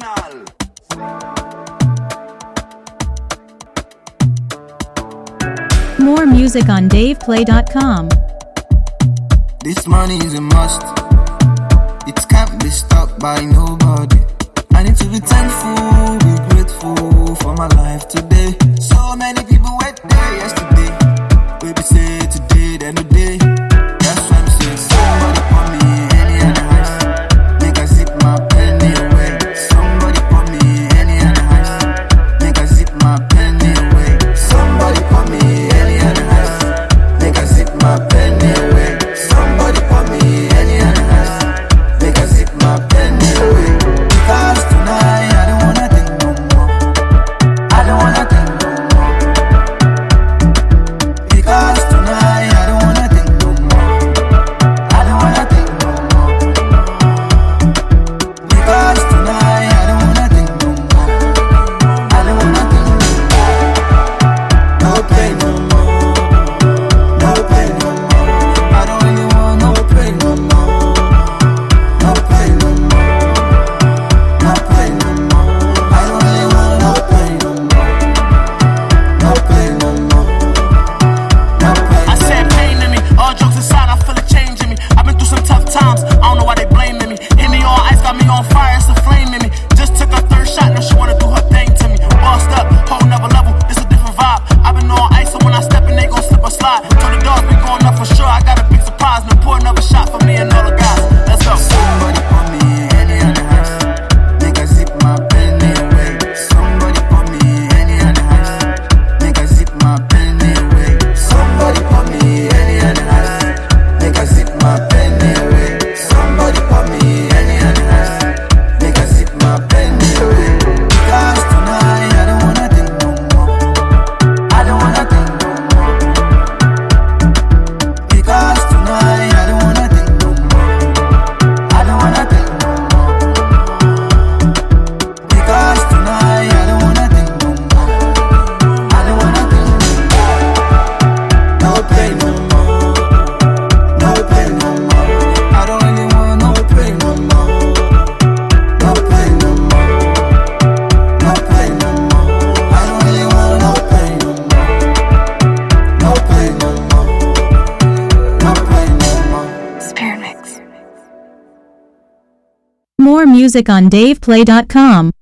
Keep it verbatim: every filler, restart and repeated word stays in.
Original. More music on dave play dot com. This money is a must. It can't be stopped by nobody. I need to be thankful, be grateful for my life today. So many people went there yesterday. Baby say today, then the day. That's why I'm saying somebody pour me any other ice. Make I zip my penny away. Somebody pour me any other ice. Make I zip my penny away. Somebody pour me any other ice. Make I zip my penny away. Somebody pour me any other ice. Make I zip my penny away. Because tonight I don't wanna think no more. I don't wanna think no more. Because tonight I don't wanna think no more. I don't wanna think no more. Because tonight I don't wanna think no more. I don't wanna think no more. No pain no more. No pain no more. I don't really want no pain no more. No pain no more. No pain no more. I don't really want no pain no more. No pain no more. No pain. I said pain in me, all jokes aside, I feel a change in me. I've been through some tough times, I don't know why they blaming me. Hit me on ice, got me on fire, it's a flame in me. Just took a third shot, now she wanna do her thing to me. Bossed up, whole nother level, it's a different vibe. I've been on ice, so when I step in, they gon' slip or slide. Told the dogs we going up for sure, I got a big surprise. Now pour another shot for me and all the guys. Let's go. Somebody pour me any other ice. Make I zip my penny away. Somebody pour me any other ice. Make I zip my penny away. Somebody pour me any other ice. Make I zip my penny away. Somebody pour me any other ice. Make I zip my penny away. Because tonight I don't wanna think no more. I don't wanna think no more. Because tonight I don't wanna think no more. I don't wanna think no more. Because tonight I don't wanna think no more. I don't wanna think no more. No pain no more. No pain no more. I don't really want no pain no more. No pain no more. No pain no more. I don't really want no pain no more. No pain no more. No pain no more. More music on dave play dot com.